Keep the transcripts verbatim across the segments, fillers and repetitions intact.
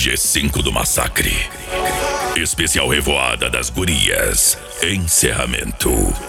G cinco do Massacre. Especial Revoada das Gurias. Encerramento.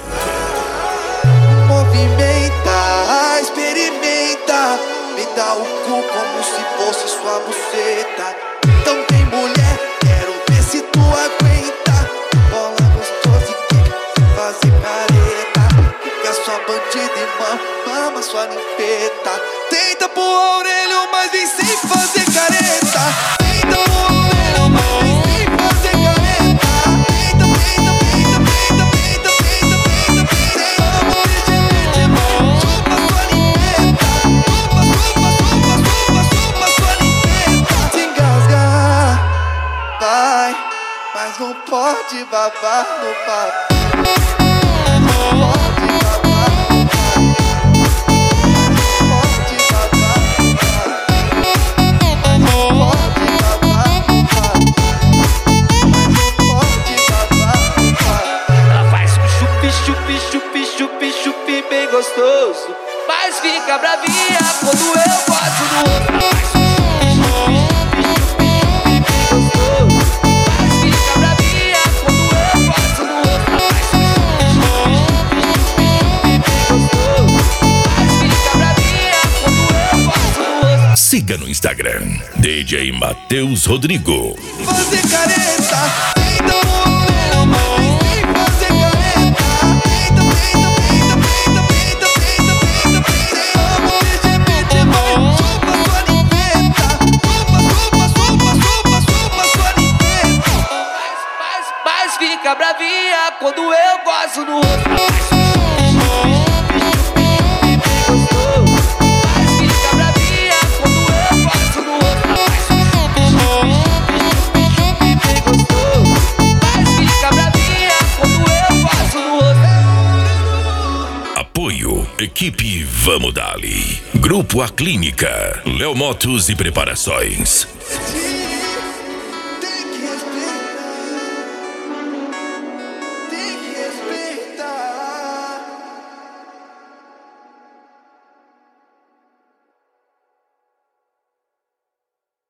Movimenta, experimenta, me dá o cu como se fosse sua buceta. Então tem mulher, quero ver se tu aguenta. Bola gostosa e quer fazer careta. Fica sua bandida e mama, mama sua limpeta. Tenta pro orelho, mas vem sem fazer careta. Tenta pro orelho, mas vem sem fazer careta. Tenta, tenta, tenta, tenta, tenta, tenta, tenta, tenta. Chupa sua limpeta. Chupa, chupa, chupa, chupa, chupa sua limpeta. Se engasgar, vai, mas não pode babar no papo. Gostoso, mas fica bravinha quando eu gosto do outro. Mas fica bravinha quando eu gosto do outro. Mas fica bravinha quando eu gosto do outro. Siga no Instagram D J Matheus Rodrigo. Fazer careta, tenta o orelho, mas vem sem fazer careta. Tenta, tenta, tenta, tenta, tenta, tenta, tenta, tenta. Amo L G B T, mas chupa sua limpeta. Chupa, chupa, chupa, chupa, chupa sua limpeta. Mas, mas, mas fica bravinha quando eu gosto do outro. Equipe Vamos Dali. Grupo A Clínica. Léo Motos e Preparações.